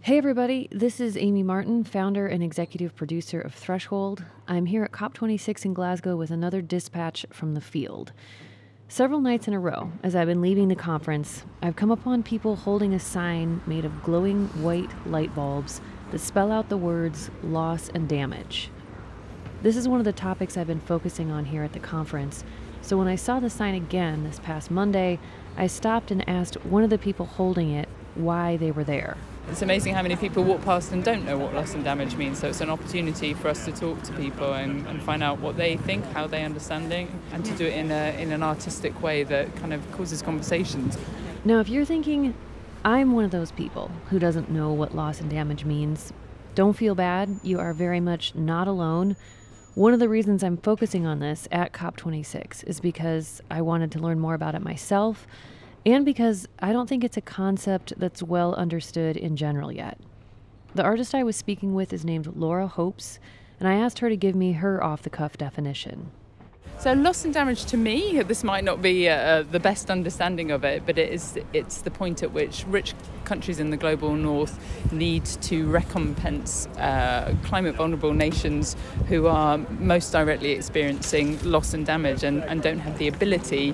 Hey everybody, this is Amy Martin, founder and executive producer of Threshold. I'm here at COP26 in Glasgow with another dispatch from the field. Several nights in a row, as I've been leaving the conference, I've come upon people holding a sign made of glowing white light bulbs that spell out the words loss and damage. This is one of the topics I've been focusing on here at the conference, so when I saw the sign again this past Monday, I stopped and asked one of the people holding it why they were there. It's amazing how many people walk past and don't know what loss and damage means, so it's an opportunity for us to talk to people and find out what they think, how they understand it, and to do it in an artistic way that kind of causes conversations. Now, if you're thinking, I'm one of those people who doesn't know what loss and damage means, don't feel bad. You are very much not alone. One of the reasons I'm focusing on this at COP26 is because I wanted to learn more about it myself, and because I don't think it's a concept that's well understood in general yet. The artist I was speaking with is named Laura Hopes, and I asked her to give me her off-the-cuff definition. So loss and damage, to me, this might not be the best understanding of it, but it's the point at which rich countries in the global north need to recompense climate vulnerable nations who are most directly experiencing loss and damage and don't have the ability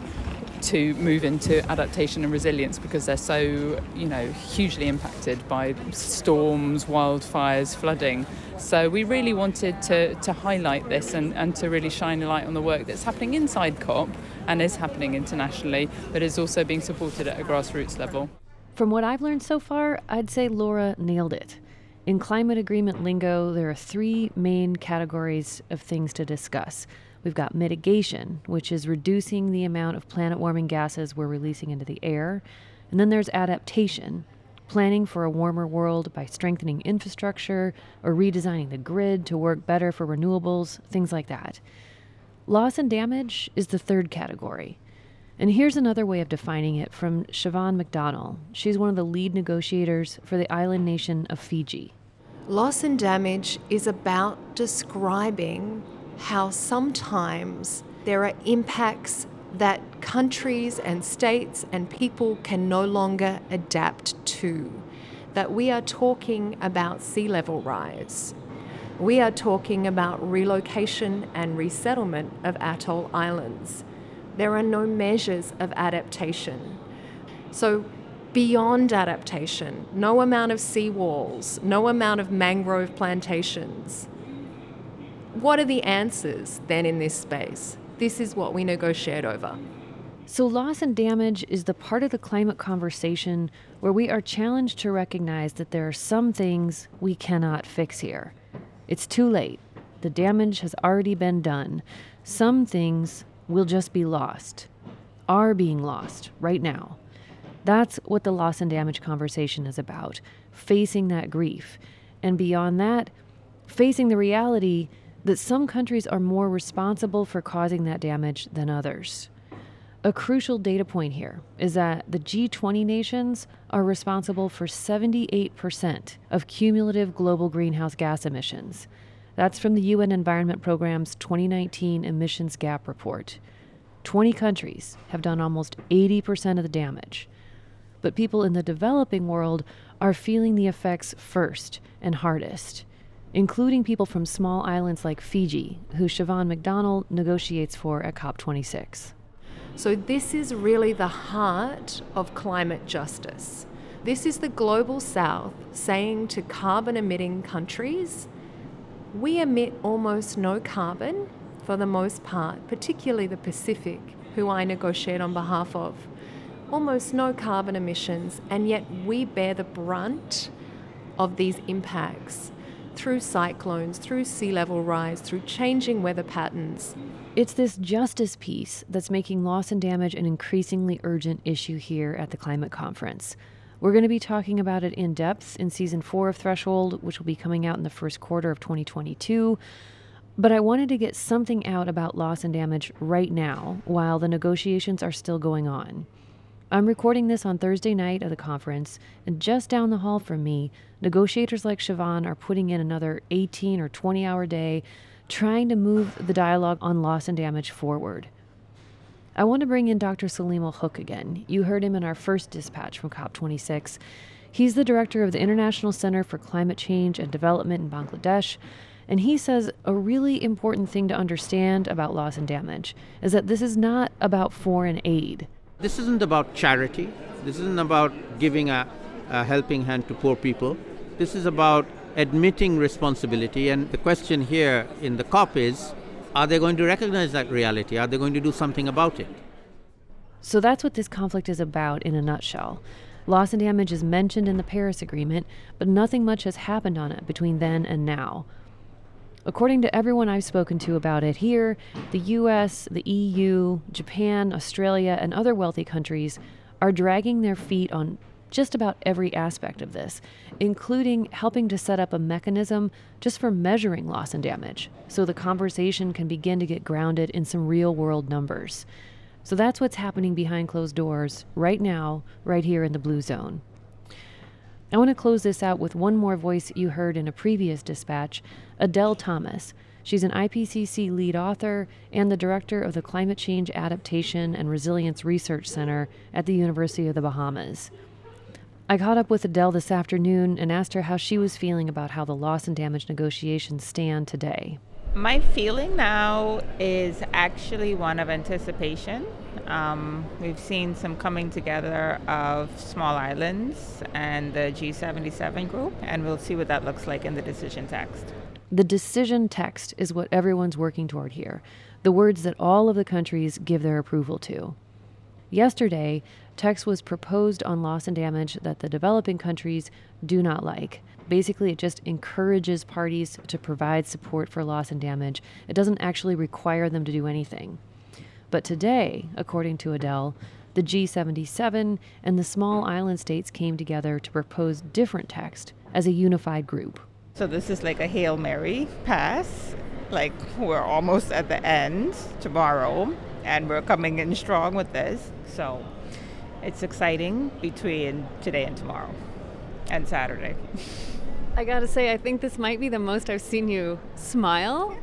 to move into adaptation and resilience because they're so, hugely impacted by storms, wildfires, flooding. So we really wanted to highlight this and to really shine a light on the work that's happening inside COP and is happening internationally, but is also being supported at a grassroots level. From what I've learned so far, I'd say Laura nailed it. In climate agreement lingo, there are three main categories of things to discuss. We've got mitigation, which is reducing the amount of planet-warming gases we're releasing into the air. And then there's adaptation, planning for a warmer world by strengthening infrastructure or redesigning the grid to work better for renewables, things like that. Loss and damage is the third category. And here's another way of defining it from Siobhan McDonnell. She's one of the lead negotiators for the island nation of Fiji. Loss and damage is about describing how sometimes there are impacts that countries and states and people can no longer adapt to. That we are talking about sea level rise. We are talking about relocation and resettlement of atoll islands. There are no measures of adaptation. So beyond adaptation, no amount of seawalls, no amount of mangrove plantations. What are the answers then in this space? This is what we negotiate over. So loss and damage is the part of the climate conversation where we are challenged to recognize that there are some things we cannot fix here. It's too late. The damage has already been done. Some things will just be lost, are being lost right now. That's what the loss and damage conversation is about, facing that grief. And beyond that, facing the reality that some countries are more responsible for causing that damage than others. A crucial data point here is that the G20 nations are responsible for 78% of cumulative global greenhouse gas emissions. That's from the UN Environment Programme's 2019 Emissions Gap Report. 20 countries have done almost 80% of the damage. But people in the developing world are feeling the effects first and hardest, including people from small islands like Fiji, who Siobhan McDonnell negotiates for at COP26. So this is really the heart of climate justice. This is the global south saying to carbon-emitting countries, we emit almost no carbon for the most part, particularly the Pacific, who I negotiate on behalf of. Almost no carbon emissions, and yet we bear the brunt of these impacts through cyclones, through sea level rise, through changing weather patterns. It's this justice piece that's making loss and damage an increasingly urgent issue here at the climate conference. We're going to be talking about it in depth in Season 4 of Threshold, which will be coming out in the first quarter of 2022. But I wanted to get something out about loss and damage right now, while the negotiations are still going on. I'm recording this on Thursday night of the conference, and just down the hall from me, negotiators like Siobhan are putting in another 18 or 20-hour day trying to move the dialogue on loss and damage forward. I want to bring in Dr. Salim Al Hook again. You heard him in our first dispatch from COP26. He's the director of the International Center for Climate Change and Development in Bangladesh, and he says a really important thing to understand about loss and damage is that this is not about foreign aid. This isn't about charity. This isn't about giving a helping hand to poor people. This is about admitting responsibility. And the question here in the COP is, are they going to recognize that reality? Are they going to do something about it? So that's what this conflict is about in a nutshell. Loss and damage is mentioned in the Paris Agreement, but nothing much has happened on it between then and now. According to everyone I've spoken to about it here, the US, the EU, Japan, Australia, and other wealthy countries are dragging their feet on just about every aspect of this, including helping to set up a mechanism just for measuring loss and damage, so the conversation can begin to get grounded in some real-world numbers. So that's what's happening behind closed doors right now, right here in the Blue Zone. I want to close this out with one more voice you heard in a previous dispatch, Adele Thomas. She's an IPCC lead author and the director of the Climate Change Adaptation and Resilience Research Center at the University of the Bahamas. I caught up with Adele this afternoon and asked her how she was feeling about how the loss and damage negotiations stand today. My feeling now is actually one of anticipation. We've seen some coming together of small islands and the G77 group, and we'll see what that looks like in the decision text. The decision text is what everyone's working toward here, the words that all of the countries give their approval to. Yesterday, text was proposed on loss and damage that the developing countries do not like. Basically, it just encourages parties to provide support for loss and damage. It doesn't actually require them to do anything. But today, according to Adele, the G77 and the small island states came together to propose different text as a unified group. So this is like a Hail Mary pass. Like, we're almost at the end tomorrow, and we're coming in strong with this. So it's exciting between today and tomorrow and Saturday. I gotta say, I think this might be the most I've seen you smile.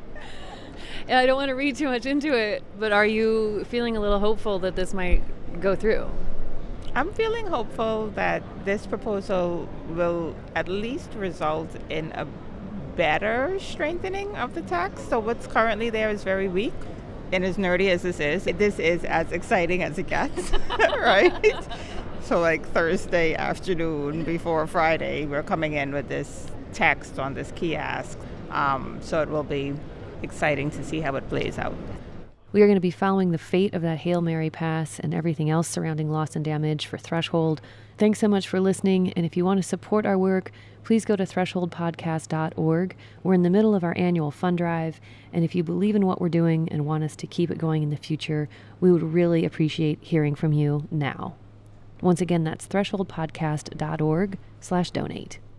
And I don't want to read too much into it, but are you feeling a little hopeful that this might go through? I'm feeling hopeful that this proposal will at least result in a better strengthening of the text. So what's currently there is very weak. And as nerdy as this is as exciting as it gets, right? So like Thursday afternoon before Friday, we're coming in with this text on this key ask. So it will be exciting to see how it plays out. We are going to be following the fate of that Hail Mary pass and everything else surrounding loss and damage for Threshold. Thanks so much for listening. And if you want to support our work, please go to thresholdpodcast.org. We're in the middle of our annual fund drive. And if you believe in what we're doing and want us to keep it going in the future, we would really appreciate hearing from you now. Once again, that's thresholdpodcast.org/donate.